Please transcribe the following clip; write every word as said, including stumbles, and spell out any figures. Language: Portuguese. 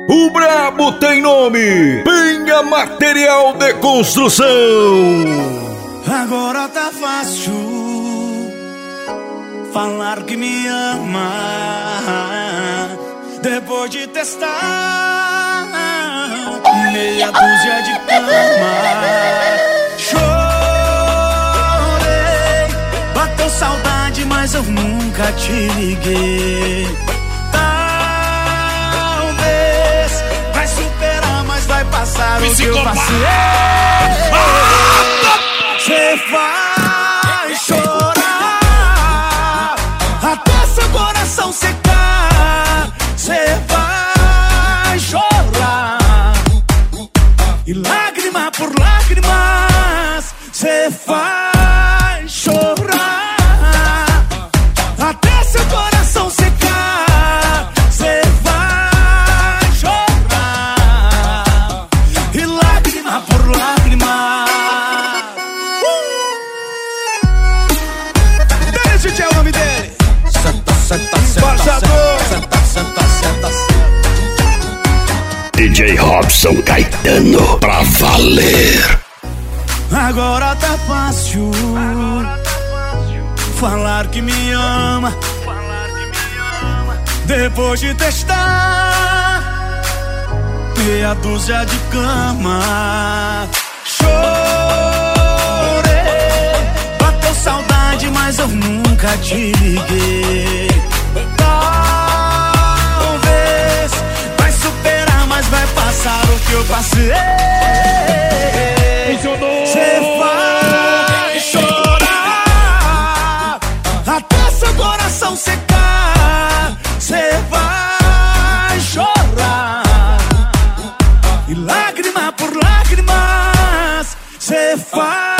O brabo tem nome, Penha Material de Construção. Agora tá fácil falar que me ama, depois de testar meia dúzia de cama. Chorei, bateu saudade, mas eu nunca te liguei. Talvez vai superar, mas vai passar o que eu passei. Cê vai chorar até seu coração secar. Cê vai chorar e lágrima por lágrimas cê vai chorar até seu coração secar. Cê vai chorar e lágrima por lágrima. Esse é o nome dele. Senta, senta, senta, senta, senta, senta, senta. D J Robson Caetano, pra valer. Agora tá fácil falar que me ama, depois de testar meia dúzia de cama. Saudade, mas eu nunca te liguei. Talvez vai superar, mas vai passar o que eu passei. Cê vai chorar até seu coração secar. Cê vai chorar e lágrima por lágrimas cê vai